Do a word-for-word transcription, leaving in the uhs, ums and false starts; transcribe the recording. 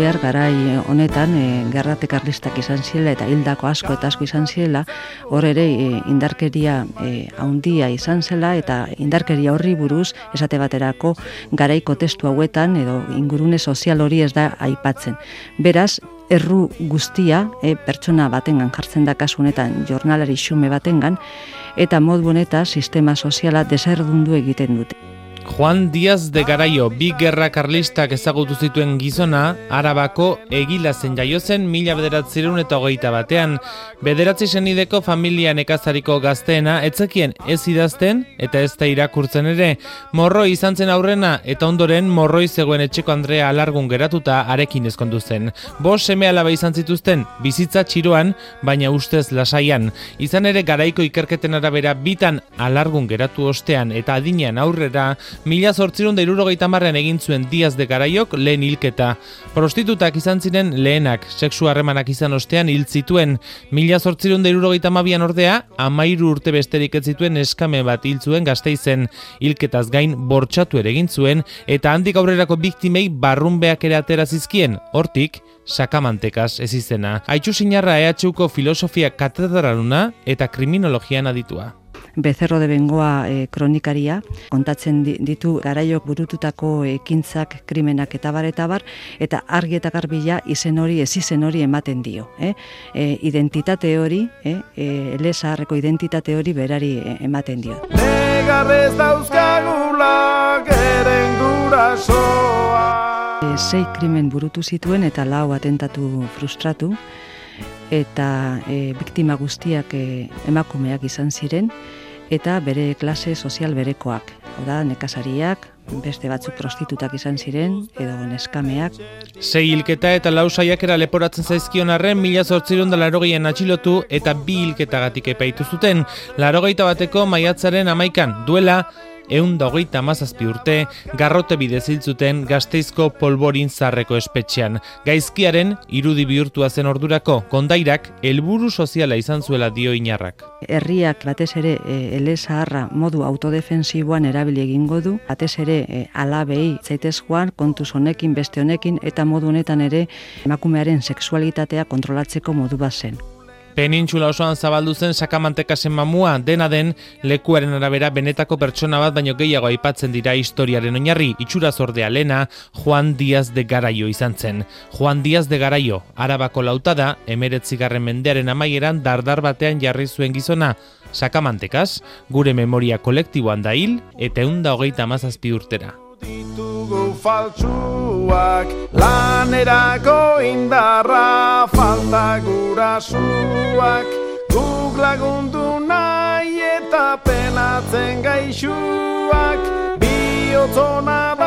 behar garai honetan, e, gerrate karlistak izan zirela eta hildako asko eta asko izan zirela, hor ere e, indarkeria e, handia izan zela eta indarkeria horri buruz esate baterako garaiko testu hauetan edo ingurune sozial hori ez da aipatzen. Beraz, erru guztia e, pertsona batengan jartzen da kasu honetan jornalari xume batengan eta modu honeta sistema soziala deserdundu egiten dute. Juan Díaz de Garaio, bi gerra karlistak ezagutu zituen gizona, Arabako Egilazen jaio zen mila bederatziehun eta hogeita batean. Bederatzi senideko familia nekazariko gazteena etzekien ez idazten eta ez da irakurtzen ere. Morroi izan zen aurrena eta ondoren morroi zegoen etxeko Andrea alargun geratuta arekin ezkondu zen. Bost seme alaba izan zituzten, bizitza txiroan, baina ustez lasaian. Izan ere garaiko ikerketen arabera bitan alargun geratu ostean eta adinean aurrera, mila zortziehun eta hirurogeita hamarrean egin zuen Díaz de Garaiok lehen hilketa. Prostitutak izan ziren lehenak, sexu harremanak izan ostean hil zituen. Mila zortziehun eta hirurogeita hamabian ordea, hamairu urte besterik ez zituen eskame bat hil zuen Gasteizen. Hilketaz gain bortxatu ere egin zuen eta handik aurrerako biktimei barrunbeak ere atera zizkien. Hortik, sakamantekaz ez izena. Aitxu Sinarra E H Uko filosofia katedraluna eta kriminologian aditua. Becerro de Bengoa e, kronikaria, kontatzen ditu Garaiok burututako ekintzak, krimenak eta bar eta bar, eta argi eta garbila izen hori, ez izen hori ematen dio. Eh? E, identitate hori, eh? e, elezaharreko identitate hori berari ematen dio. Negarrez dauzkagula geren gurasoa. E, sei krimen burutu zituen eta lau atentatu frustratu, eta e, biktima guztiak e, emakumeak izan ziren, eta bere klase sozial berekoak. Oda, nekazariak, beste batzuk prostitutak izan ziren, edo neskameak. Sei hilketa eta lau saiakera leporatzen zaizkion arren, mila zortziehun eta laurogeian atxilotu eta bi hilketagatik epaitu zuten. Laurogeita bateko maiatzaren hamaikan duela, ehun eta hogeita hamazazpi urte, garrote bidez hil zuten Gasteizko Polborin Zarreko espetxean. Gaizkiaren irudi bihurtua zen ordurako, kondairak helburu soziala izan zuela dio Inarrak. Herriak batez ere e, elezaharra modu autodefensiboan erabili egingo du, batez ere e, alabei zaitez joan, kontuz honekin, beste honekin, eta modu honetan ere emakumearen sexualitatea kontrolatzeko modu bat zen. Penintxula osoan zabaldu zen sakamantekasen mamua, dena den lekuaren arabera benetako pertsona bat baino gehiago aipatzen dira historiaren oinarri. Itxuraz ordea lena Juan Díaz de Garaio izan zen. Juan Díaz de Garaio, Arabako lautada, emeretzigarren mendearen amaieran dardar batean jarri zuen gizona. Sakamantekaz, gure memoria kolektiboan da hil eta ehun eta hogeita hamazazpi urtera. Ditugu faltsuak, lanerako indarra, falta gurasuak, guk lagundu nahi eta penatzen gaixuak, bihotzona